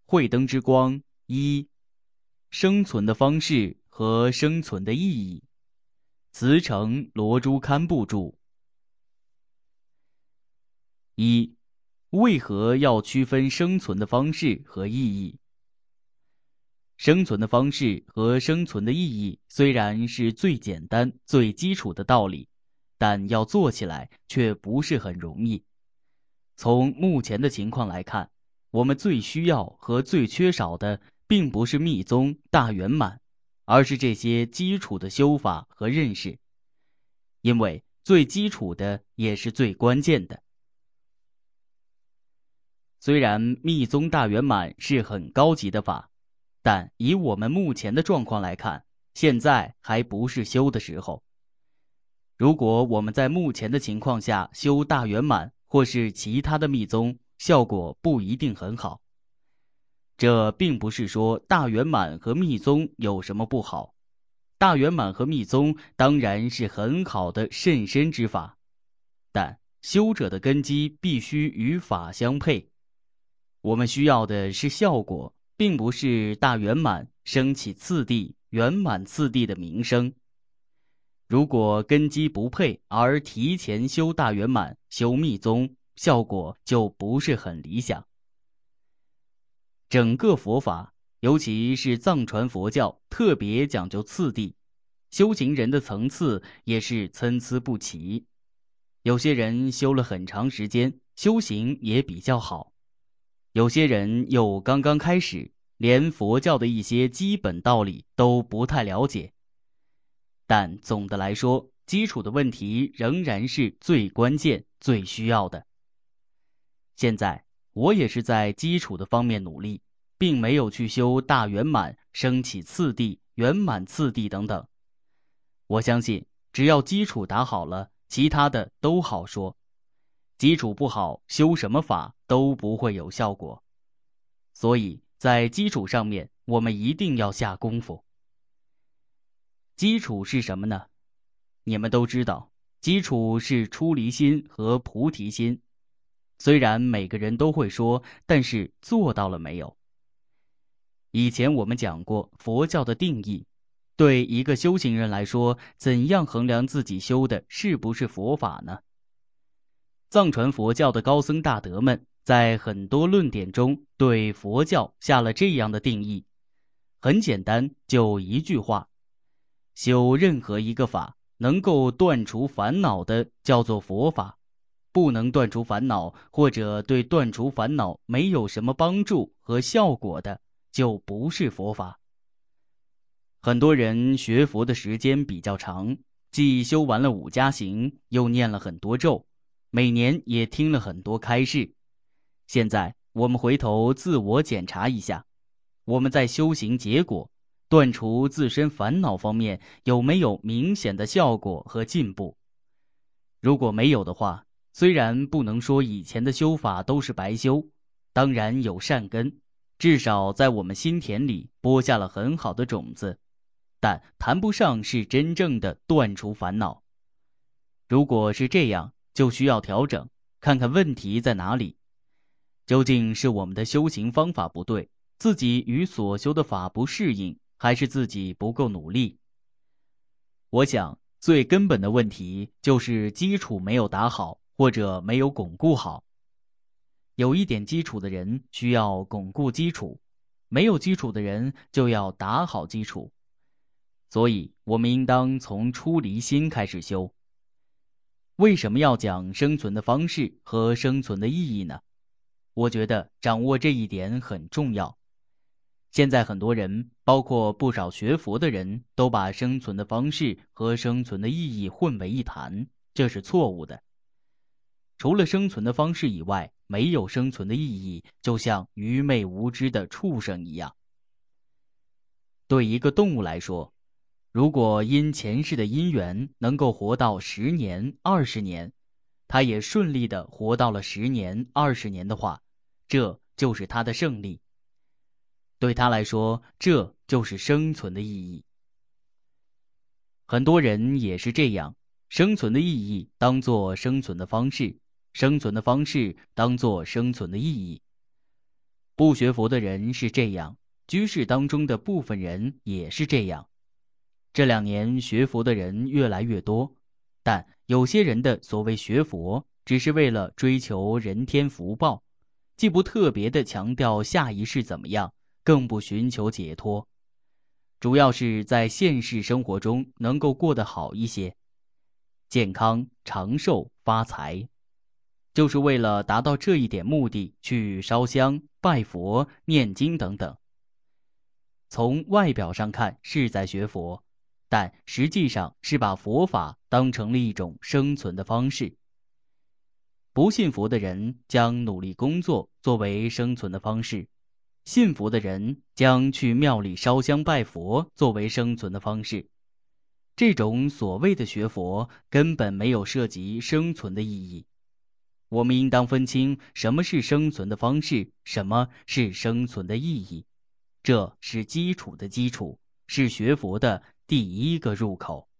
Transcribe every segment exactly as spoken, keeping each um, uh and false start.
慧灯之光一，生存的方式和生存的意义。慈诚罗珠堪布著。一，为何要区分生存的方式和意义？生存的方式和生存的意义虽然是最简单、最基础的道理，但要做起来却不是很容易。从目前的情况来看，我们最需要和最缺少的并不是密宗大圆满，而是这些基础的修法和认识。因为最基础的也是最关键的。虽然密宗大圆满是很高级的法，但以我们目前的状况来看，现在还不是修的时候。如果我们在目前的情况下修大圆满或是其他的密宗，效果不一定很好。这并不是说大圆满和密宗有什么不好，大圆满和密宗当然是很好的甚深之法，但修者的根基必须与法相配。我们需要的是效果，并不是大圆满升起次第、圆满次第的名声。如果根基不配而提前修大圆满、修密宗，效果就不是很理想。整个佛法，尤其是藏传佛教，特别讲究次第，修行人的层次也是参差不齐。有些人修了很长时间，修行也比较好；有些人又刚刚开始，连佛教的一些基本道理都不太了解。但总的来说，基础的问题仍然是最关键、最需要的。现在我也是在基础的方面努力，并没有去修大圆满、升起次第、圆满次第等等。我相信，只要基础打好了，其他的都好说。基础不好，修什么法都不会有效果。所以在基础上面，我们一定要下功夫。基础是什么呢？你们都知道，基础是出离心和菩提心。虽然每个人都会说，但是做到了没有？以前我们讲过佛教的定义，对一个修行人来说，怎样衡量自己修的是不是佛法呢？藏传佛教的高僧大德们在很多论点中对佛教下了这样的定义，很简单，就一句话：修任何一个法能够断除烦恼的叫做佛法，不能断除烦恼或者对断除烦恼没有什么帮助和效果的就不是佛法。很多人学佛的时间比较长，既修完了五加行，又念了很多咒，每年也听了很多开示。现在我们回头自我检查一下，我们在修行结果断除自身烦恼方面有没有明显的效果和进步？如果没有的话，虽然不能说以前的修法都是白修，当然有善根，至少在我们心田里播下了很好的种子，但谈不上是真正的断除烦恼。如果是这样，就需要调整，看看问题在哪里。究竟是我们的修行方法不对，自己与所修的法不适应，还是自己不够努力？我想最根本的问题就是基础没有打好，或者没有巩固好。有一点基础的人需要巩固基础，没有基础的人就要打好基础。所以我们应当从出离心开始修。为什么要讲生存的方式和生存的意义呢？我觉得掌握这一点很重要。现在很多人，包括不少学佛的人，都把生存的方式和生存的意义混为一谈，这是错误的。除了生存的方式以外，没有生存的意义，就像愚昧无知的畜生一样。对一个动物来说，如果因前世的因缘能够活到十年、二十年，它也顺利地活到了十年、二十年的话，这就是它的胜利。对他来说，这就是生存的意义。很多人也是这样，生存的意义当作生存的方式，生存的方式当作生存的意义。 不学佛的人是这样，居士当中的部分人也是这样。这两年学佛的人越来越多，但有些人的所谓学佛，只是为了追求人天福报，既不特别的强调下一世怎么样，更不寻求解脱，主要是在现实生活中能够过得好一些，健康、长寿、发财，就是为了达到这一点目的去烧香、拜佛、念经等等。从外表上看是在学佛，但实际上是把佛法当成了一种生存的方式。不信佛的人将努力工作作为生存的方式，信佛的人将去庙里烧香拜佛作为生存的方式。这种所谓的学佛根本没有涉及生存的意义。我们应当分清什么是生存的方式，什么是生存的意义，这是基础的基础，是学佛的第一个入口。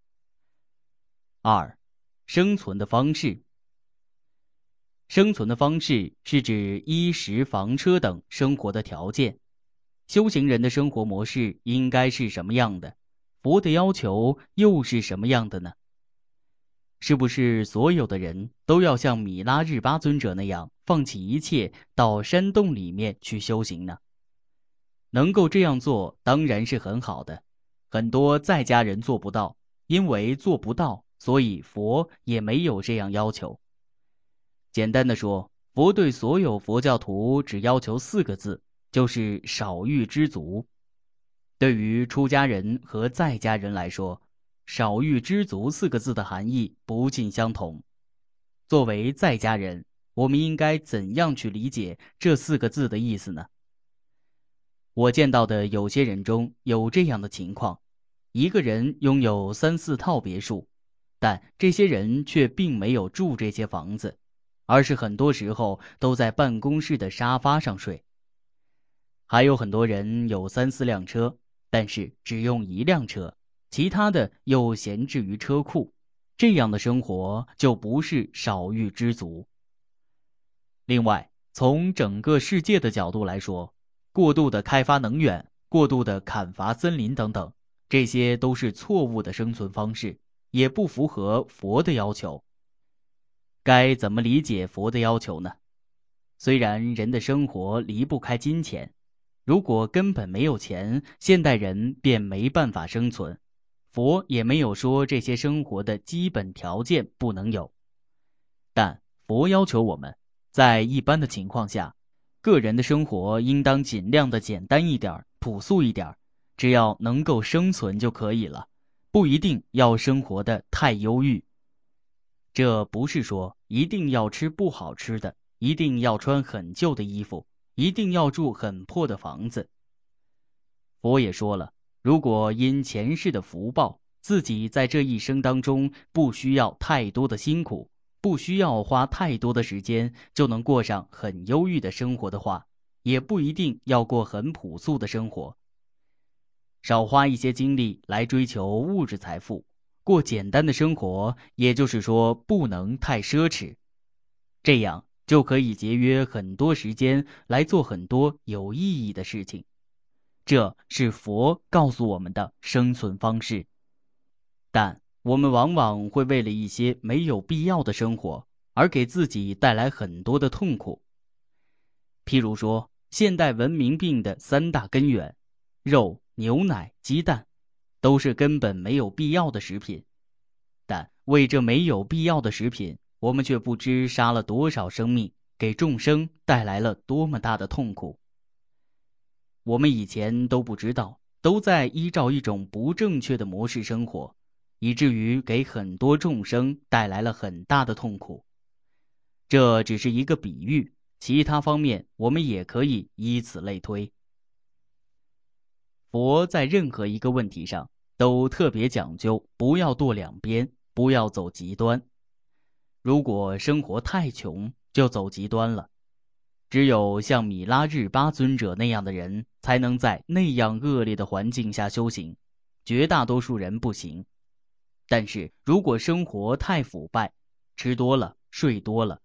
二、生存的方式。生存的方式是指衣食房车等生活的条件。修行人的生活模式应该是什么样的？佛的要求又是什么样的呢？是不是所有的人都要像米拉日巴尊者那样放弃一切到山洞里面去修行呢？能够这样做当然是很好的，很多在家人做不到，因为做不到，所以佛也没有这样要求。简单的说，佛对所有佛教徒只要求四个字，就是少欲知足。对于出家人和在家人来说，少欲知足四个字的含义不尽相同。作为在家人，我们应该怎样去理解这四个字的意思呢？我见到的有些人中有这样的情况，一个人拥有三四套别墅，但这些人却并没有住这些房子，而是很多时候都在办公室的沙发上睡。还有很多人有三四辆车，但是只用一辆车，其他的又闲置于车库，这样的生活就不是少欲知足。另外，从整个世界的角度来说，过度的开发能源、过度的砍伐森林等等，这些都是错误的生存方式，也不符合佛的要求。该怎么理解佛的要求呢？虽然人的生活离不开金钱，如果根本没有钱，现代人便没办法生存，佛也没有说这些生活的基本条件不能有。但佛要求我们，在一般的情况下，个人的生活应当尽量的简单一点，朴素一点，只要能够生存就可以了，不一定要生活的太忧郁。这不是说一定要吃不好吃的，一定要穿很旧的衣服，一定要住很破的房子。佛也说了，如果因前世的福报，自己在这一生当中不需要太多的辛苦，不需要花太多的时间就能过上很忧郁的生活的话，也不一定要过很朴素的生活。少花一些精力来追求物质财富，过简单的生活，也就是说不能太奢侈，这样就可以节约很多时间来做很多有意义的事情。这是佛告诉我们的生存方式。但我们往往会为了一些没有必要的生活而给自己带来很多的痛苦。譬如说，现代文明病的三大根源，肉、牛奶、鸡蛋，都是根本没有必要的食品。但为这没有必要的食品，我们却不知杀了多少生命，给众生带来了多么大的痛苦。我们以前都不知道，都在依照一种不正确的模式生活，以至于给很多众生带来了很大的痛苦。这只是一个比喻，其他方面我们也可以以此类推。佛在任何一个问题上都特别讲究，不要堕两边，不要走极端。如果生活太穷，就走极端了。只有像米拉日巴尊者那样的人，才能在那样恶劣的环境下修行，绝大多数人不行。但是如果生活太腐败，吃多了，睡多了，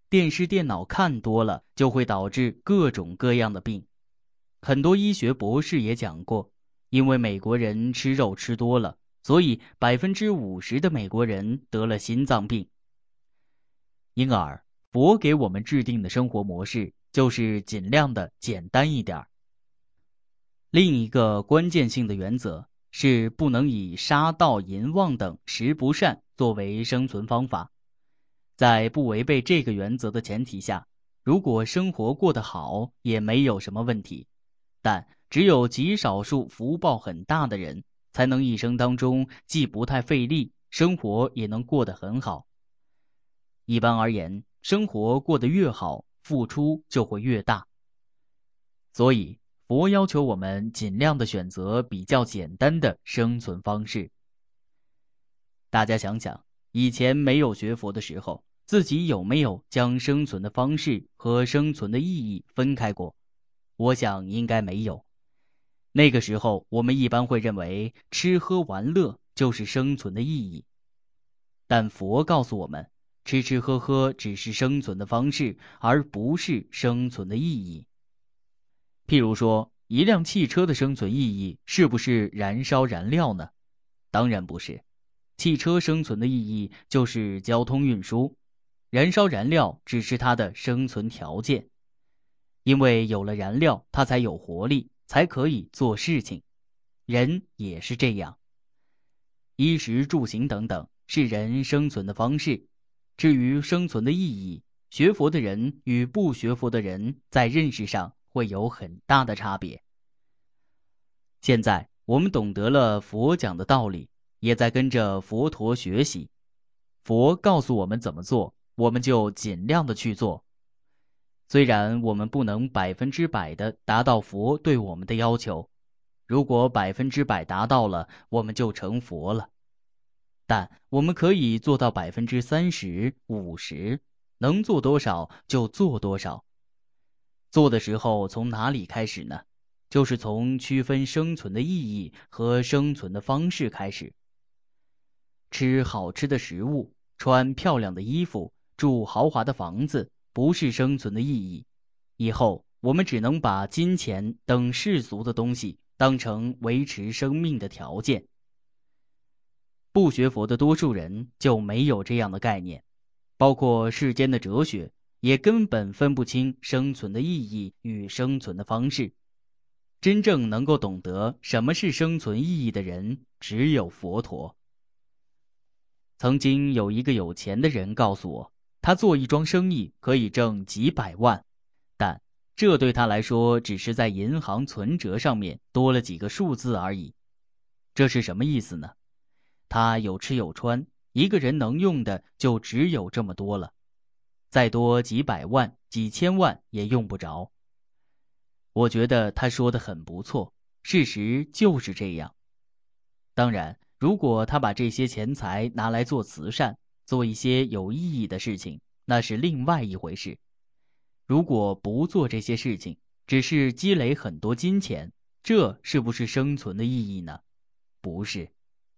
电视电脑看多了，就会导致各种各样的病。很多医学博士也讲过，因为美国人吃肉吃多了，所以百分之五十的美国人得了心脏病。因而，佛给我们制定的生活模式就是尽量的简单一点。另一个关键性的原则是不能以杀盗淫妄等十不善作为生存方法。在不违背这个原则的前提下，如果生活过得好，也没有什么问题。但只有极少数福报很大的人，才能一生当中既不太费力，生活也能过得很好。一般而言，生活过得越好，付出就会越大。所以，佛要求我们尽量的选择比较简单的生存方式。大家想想，以前没有学佛的时候，自己有没有将生存的方式和生存的意义分开过？我想应该没有。那个时候，我们一般会认为吃喝玩乐就是生存的意义。但佛告诉我们，吃吃喝喝只是生存的方式，而不是生存的意义。譬如说，一辆汽车的生存意义是不是燃烧燃料呢？当然不是。汽车生存的意义就是交通运输，燃烧燃料只是它的生存条件。因为有了燃料，它才有活力，才可以做事情。人也是这样。衣食住行等等是人生存的方式。至于生存的意义，学佛的人与不学佛的人在认识上会有很大的差别。现在我们懂得了佛讲的道理，也在跟着佛陀学习。佛告诉我们怎么做，我们就尽量的去做。虽然我们不能百分之百的达到佛对我们的要求，如果百分之百达到了，我们就成佛了。但我们可以做到百分之三十、五十，能做多少就做多少。做的时候从哪里开始呢？就是从区分生存的意义和生存的方式开始。吃好吃的食物，穿漂亮的衣服，住豪华的房子，不是生存的意义。以后我们只能把金钱等世俗的东西当成维持生命的条件。不学佛的多数人就没有这样的概念，包括世间的哲学，也根本分不清生存的意义与生存的方式。真正能够懂得什么是生存意义的人，只有佛陀。曾经有一个有钱的人告诉我，他做一桩生意可以挣几百万，但这对他来说只是在银行存折上面多了几个数字而已。这是什么意思呢？他有吃有穿，一个人能用的就只有这么多了，再多几百万、几千万也用不着。我觉得他说的很不错，事实就是这样。当然，如果他把这些钱财拿来做慈善，做一些有意义的事情，那是另外一回事。如果不做这些事情，只是积累很多金钱，这是不是生存的意义呢？不是。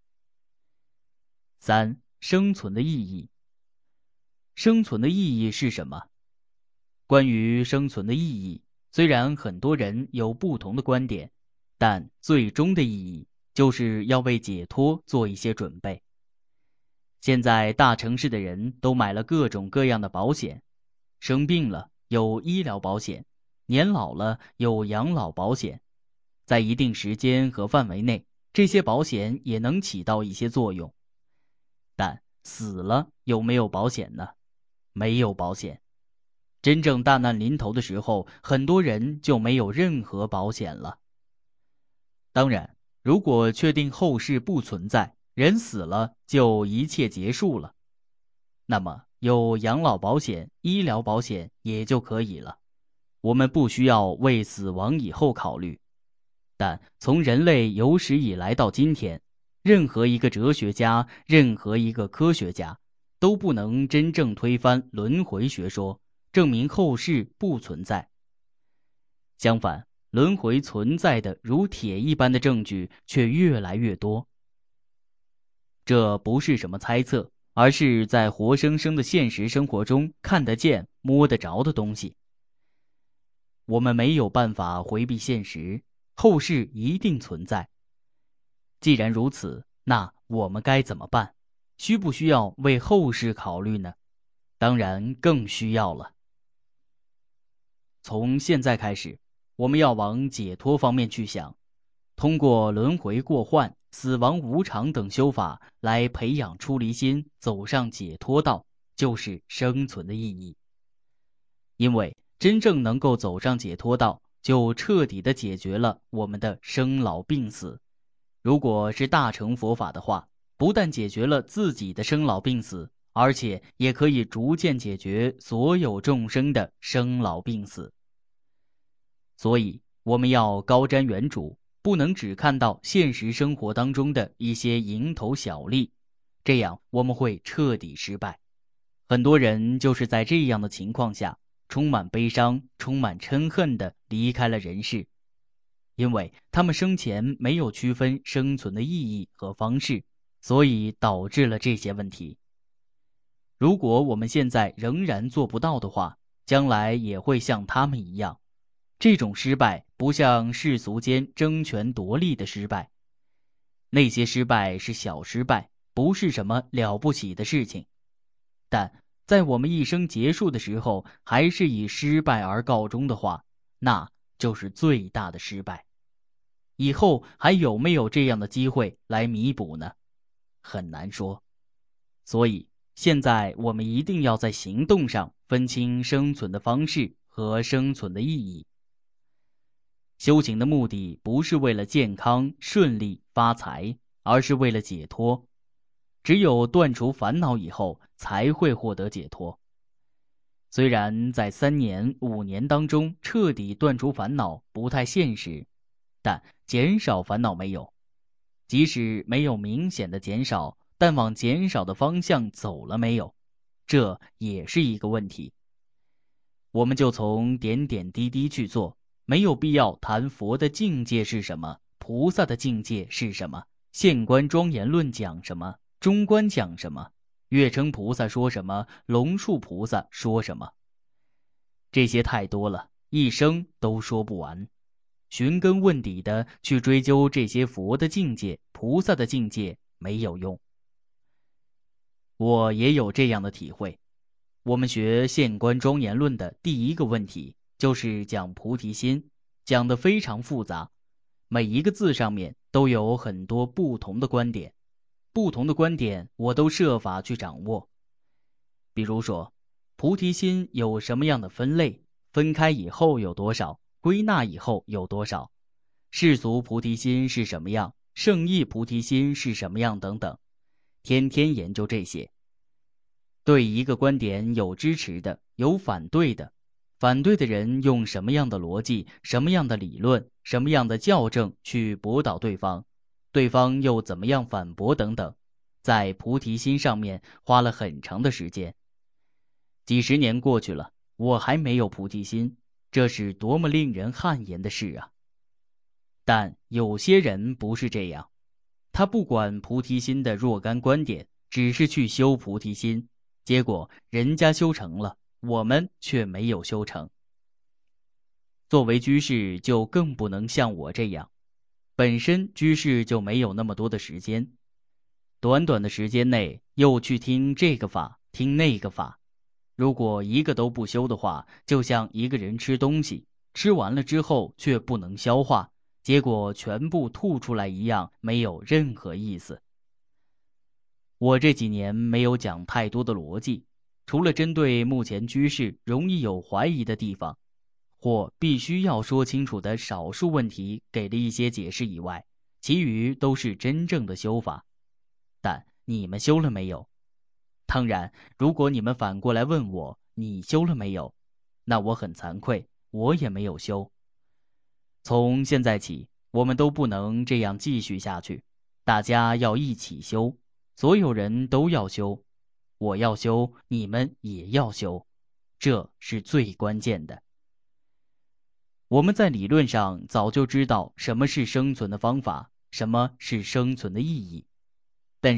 三、生存的意义。生存的意义是什么？关于生存的意义，虽然很多人有不同的观点，但最终的意义就是要为解脱做一些准备。现在大城市的人都买了各种各样的保险，生病了有医疗保险，年老了有养老保险。在一定时间和范围内，这些保险也能起到一些作用。但死了有没有保险呢？没有保险。真正大难临头的时候，很多人就没有任何保险了。当然，如果确定后事不存在，人死了就一切结束了，那么有养老保险、医疗保险也就可以了。我们不需要为死亡以后考虑。但从人类有史以来到今天，任何一个哲学家，任何一个科学家，都不能真正推翻轮回学说，证明后世不存在。相反，轮回存在的如铁一般的证据却越来越多。这不是什么猜测， 而是在活生生的现实生活中看得见、摸得着的东西。我们没有办法回避现实，后世一定存在。既然如此，那我们该怎么办？需不需要为后世考虑呢？当然更需要了。从现在开始，我们要往解脱方面去想，通过轮回过患、死亡无常等修法来培养出离心，走上解脱道，就是生存的意义。因为真正能够走上解脱道，就彻底的解决了我们的生老病死。如果是大乘佛法的话，不但解决了自己的生老病死，而且也可以逐渐解决所有众生的生老病死。所以我们要高瞻远瞩，不能只看到现实生活当中的一些蝇头小利，这样我们会彻底失败。很多人就是在这样的情况下，充满悲伤、充满嗔恨地离开了人世，因为他们生前没有区分生存的意义和方式，所以导致了这些问题。如果我们现在仍然做不到的话，将来也会像他们一样。这种失败不像世俗间争权夺利的失败，那些失败是小失败，不是什么了不起的事情。但在我们一生结束的时候，还是以失败而告终的话，那就是最大的失败。以后还有没有这样的机会来弥补呢？很难说。所以现在我们一定要在行动上分清生存的方式和生存的意义。修行的目的不是为了健康、顺利、发财，而是为了解脱。只有断除烦恼以后，才会获得解脱。虽然在三年、五年当中彻底断除烦恼不太现实，但减少烦恼没有。即使没有明显的减少，但往减少的方向走了没有？这也是一个问题。我们就从点点滴滴去做。没有必要谈佛的境界是什么，菩萨的境界是什么，现观庄严论讲什么，中观讲什么，月称菩萨说什么，龙树菩萨说什么。这些太多了，一生都说不完。寻根问底的去追究这些佛的境界、菩萨的境界没有用。我也有这样的体会。我们学现观庄严论的第一个问题就是讲菩提心，讲得非常复杂，每一个字上面都有很多不同的观点，不同的观点我都设法去掌握。比如说，菩提心有什么样的分类，分开以后有多少，归纳以后有多少，世俗菩提心是什么样，圣意菩提心是什么样等等，天天研究这些。对一个观点有支持的，有反对的，反对的人用什么样的逻辑、什么样的理论、什么样的校正去驳倒对方，对方又怎么样反驳等等，在菩提心上面花了很长的时间。几十年过去了，我还没有菩提心，这是多么令人汗颜的事啊！但有些人不是这样，他不管菩提心的若干观点，只是去修菩提心，结果人家修成了，我们却没有修成。作为居士就更不能像我这样，本身居士就没有那么多的时间，短短的时间内又去听这个法听那个法，如果一个都不修的话，就像一个人吃东西，吃完了之后却不能消化，结果全部吐出来一样，没有任何意思。我这几年没有讲太多的逻辑，除了针对目前居士容易有怀疑的地方，或必须要说清楚的少数问题给了一些解释以外，其余都是真正的修法。但你们修了没有？当然，如果你们反过来问我，你修了没有？那我很惭愧，我也没有修。从现在起，我们都不能这样继续下去，大家要一起修，所有人都要修，我要修，你们也要修，这是最关键的。我们在理论上早就知道什么是生存的方法，什么是生存的意义，但是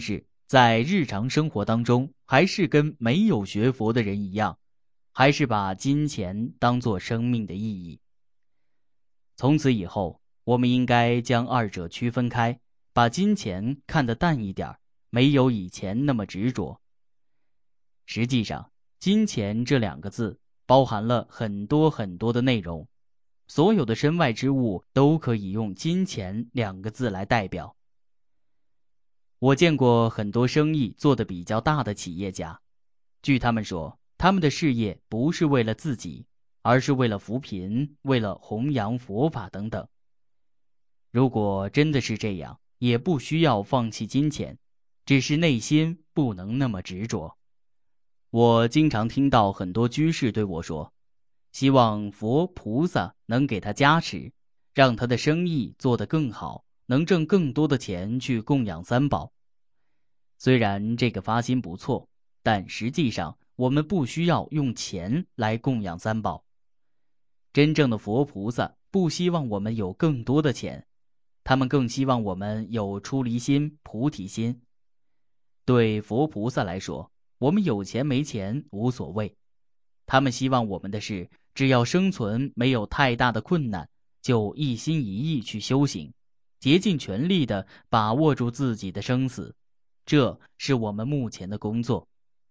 在日常生活当中，还是跟没有学佛的人一样，还是把金钱当作生命的意义。从此以后，我们应该将二者区分开，把金钱看得淡一点，没有以前那么执着。实际上，金钱这两个字包含了很多很多的内容，所有的身外之物都可以用金钱两个字来代表。我见过很多生意做得比较大的企业家，据他们说，他们的事业不是为了自己，而是为了扶贫，为了弘扬佛法等等。如果真的是这样，也不需要放弃金钱，只是内心不能那么执着。我经常听到很多居士对我说，希望佛菩萨能给他加持，让他的生意做得更好，能挣更多的钱去供养三宝。虽然这个发心不错，但实际上我们不需要用钱来供养三宝。真正的佛菩萨不希望我们有更多的钱，他们更希望我们有出离心、菩提心。对佛菩萨来说，我们有钱没钱无所谓，他们希望我们的是，只要生存没有太大的困难，就一心一意去修行，竭尽全力地把握住自己的生死，这是我们目前的工作。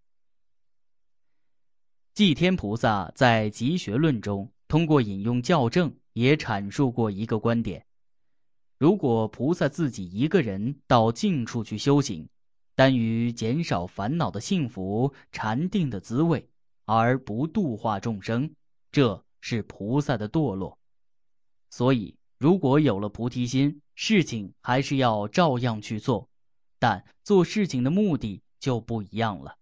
寂天菩萨在《集学论》中通过引用校正也阐述过一个观点，如果菩萨自己一个人到静处去修行，单于减少烦恼的幸福、禅定的滋味，而不度化众生，这是菩萨的堕落。所以如果有了菩提心，事情还是要照样去做，但做事情的目的就不一样了。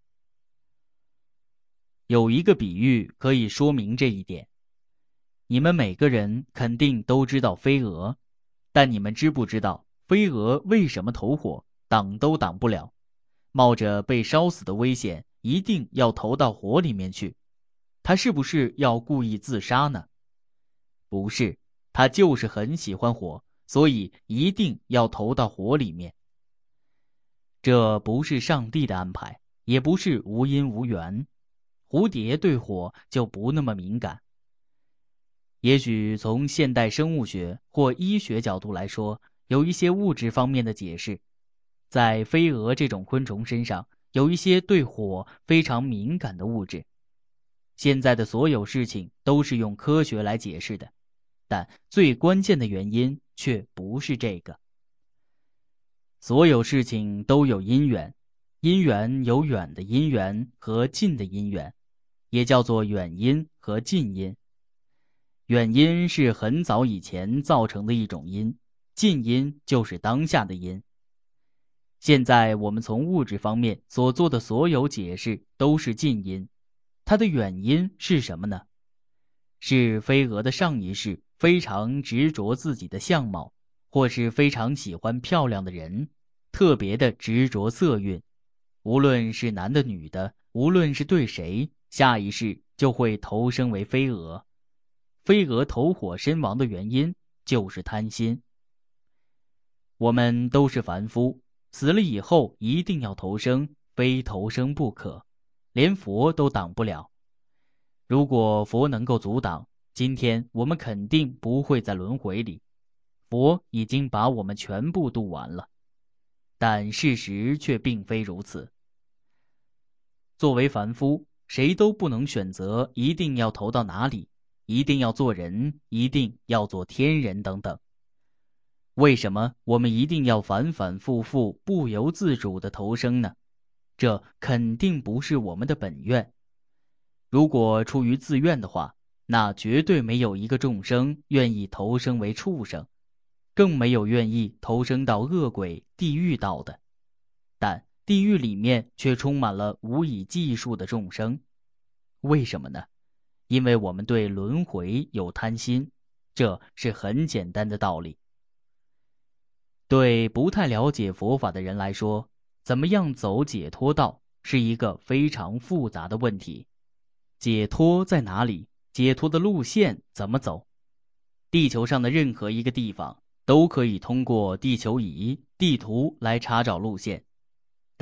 有一个比喻可以说明这一点。你们每个人肯定都知道飞蛾，但你们知不知道飞蛾为什么投火，挡都挡不了，冒着被烧死的危险，一定要投到火里面去？它是不是要故意自杀呢？不是，它就是很喜欢火，所以一定要投到火里面。这不是上帝的安排，也不是无因无缘。蝴蝶对火就不那么敏感。也许从现代生物学或医学角度来说，有一些物质方面的解释。在飞蛾这种昆虫身上，有一些对火非常敏感的物质。现在的所有事情都是用科学来解释的，但最关键的原因却不是这个。所有事情都有因缘，因缘有远的因缘和近的因缘，也叫做远因和近因。远因是很早以前造成的一种因，近因就是当下的因。现在我们从物质方面所做的所有解释都是近因，它的远因是什么呢？是飞蛾的上一世非常执着自己的相貌，或是非常喜欢漂亮的人，特别的执着色蕴，无论是男的女的，无论是对谁，下一世就会投生为飞蛾。飞蛾投火身亡的原因就是贪心。我们都是凡夫，死了以后一定要投生，非投生不可，连佛都挡不了。如果佛能够阻挡，今天我们肯定不会在轮回里，佛已经把我们全部度完了。但事实却并非如此。作为凡夫，谁都不能选择一定要投到哪里，一定要做人，一定要做天人等等。为什么我们一定要反反复复不由自主的投生呢？这肯定不是我们的本愿。如果出于自愿的话，那绝对没有一个众生愿意投生为畜生，更没有愿意投生到恶鬼地狱道的。但地狱里面却充满了无以计数的众生。为什么呢？因为我们对轮回有贪心，这是很简单的道理。对不太了解佛法的人来说，怎么样走解脱道是一个非常复杂的问题。解脱在哪里？解脱的路线怎么走？地球上的任何一个地方都可以通过地球仪、地图来查找路线，但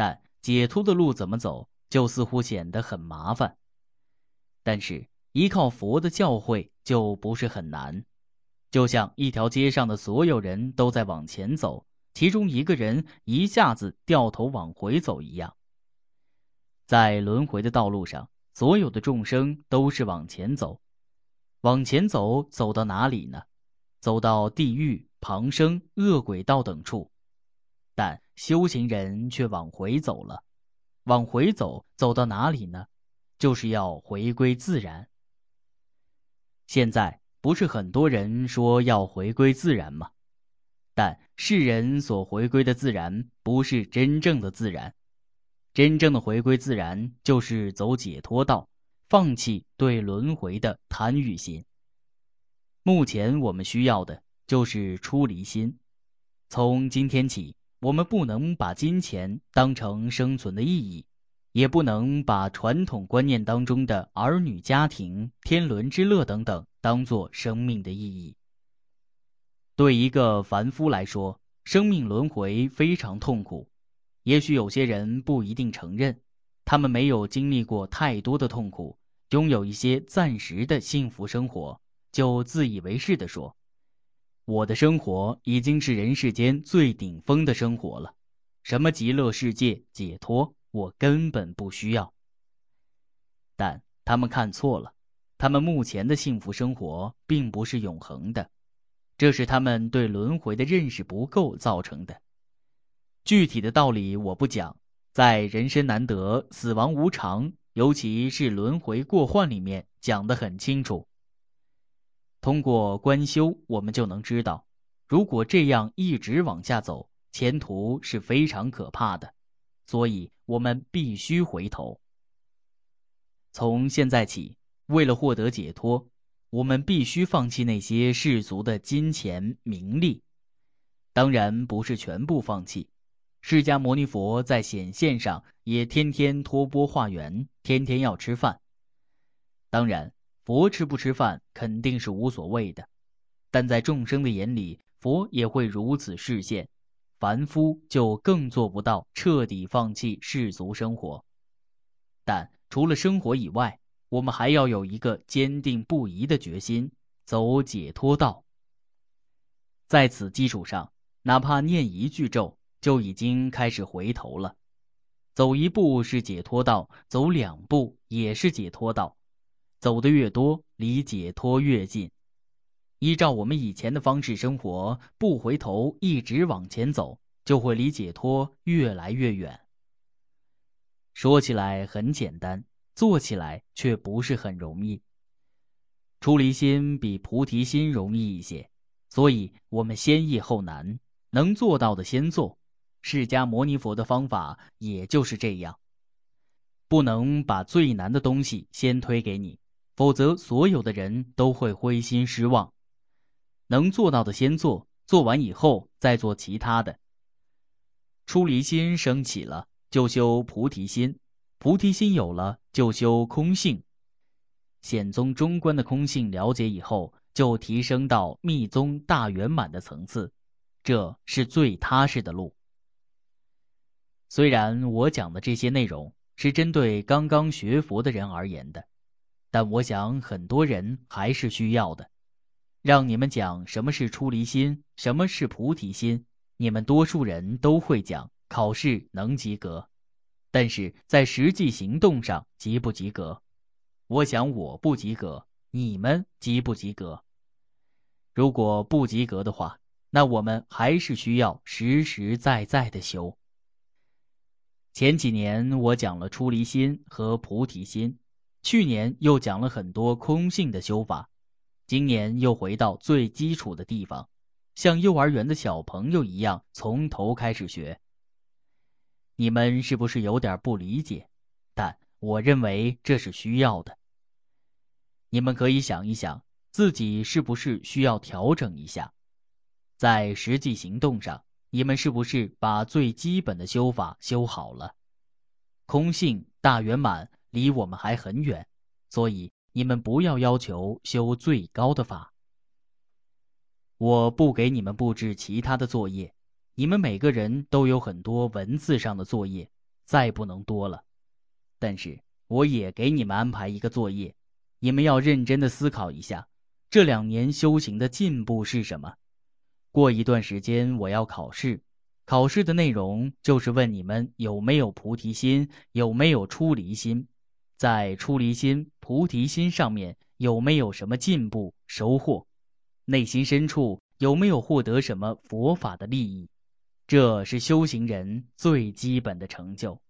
解脱的路怎么走，就似乎显得很麻烦。但是依靠佛的教诲就不是很难，就像一条街上的所有人都在往前走，其中一个人一下子掉头往回走一样。在轮回的道路上，所有的众生都是往前走，往前走，走到哪里呢？走到地狱、旁生、恶鬼道等处。但修行人却往回走了，往回走，走到哪里呢？就是要回归自然。现在不是很多人说要回归自然吗？但世人所回归的自然不是真正的自然，真正的回归自然就是走解脱道，放弃对轮回的贪欲心。目前我们需要的就是出离心。从今天起，我们不能把金钱当成生存的意义，也不能把传统观念当中的儿女家庭、天伦之乐等等当作生命的意义。对一个凡夫来说，生命轮回非常痛苦。也许有些人不一定承认，他们没有经历过太多的痛苦，拥有一些暂时的幸福生活，就自以为是地说，我的生活已经是人世间最顶峰的生活了，什么极乐世界、解脱，我根本不需要。但他们看错了，他们目前的幸福生活并不是永恒的，这是他们对轮回的认识不够造成的。具体的道理我不讲，在人生难得、死亡无常，尤其是轮回过患里面讲得很清楚。通过观修，我们就能知道，如果这样一直往下走，前途是非常可怕的，所以我们必须回头。从现在起，为了获得解脱，我们必须放弃那些世俗的金钱、名利。当然不是全部放弃，释迦牟尼佛在显现上也天天托钵化缘，天天要吃饭。当然佛吃不吃饭肯定是无所谓的，但在众生的眼里，佛也会如此示现，凡夫就更做不到彻底放弃世俗生活。但除了生活以外，我们还要有一个坚定不移的决心，走解脱道。在此基础上，哪怕念一句咒，就已经开始回头了。走一步是解脱道，走两步也是解脱道，走得越多，离解脱越近。依照我们以前的方式生活，不回头一直往前走，就会离解脱越来越远。说起来很简单，做起来却不是很容易。出离心比菩提心容易一些，所以我们先易后难，能做到的先做。释迦牟尼佛的方法也就是这样，不能把最难的东西先推给你，否则所有的人都会灰心失望。能做到的先做，做完以后再做其他的。出离心升起了，就修菩提心，菩提心有了，就修空性。显宗中观的空性了解以后，就提升到密宗大圆满的层次，这是最踏实的路。虽然我讲的这些内容是针对刚刚学佛的人而言的，但我想很多人还是需要的。让你们讲什么是出离心，什么是菩提心，你们多数人都会讲，考试能及格，但是在实际行动上及不及格？我想我不及格，你们及不及格？如果不及格的话，那我们还是需要实实在在的修。前几年我讲了出离心和菩提心，去年又讲了很多空性的修法，今年又回到最基础的地方，像幼儿园的小朋友一样从头开始学。你们是不是有点不理解？但我认为这是需要的。你们可以想一想，自己是不是需要调整一下？在实际行动上，你们是不是把最基本的修法修好了？空性大圆满离我们还很远，所以你们不要要求修最高的法。我不给你们布置其他的作业，你们每个人都有很多文字上的作业， 再不能多了。但是我也给你们安排一个作业，你们要认真的思考一下，这两年修行的进步是什么？过一段时间我要考试，考试的内容就是问你们有没有菩提心，有没有出离心，在出离心、菩提心上面有没有什么进步、收获？内心深处有没有获得什么佛法的利益？这是修行人最基本的成就。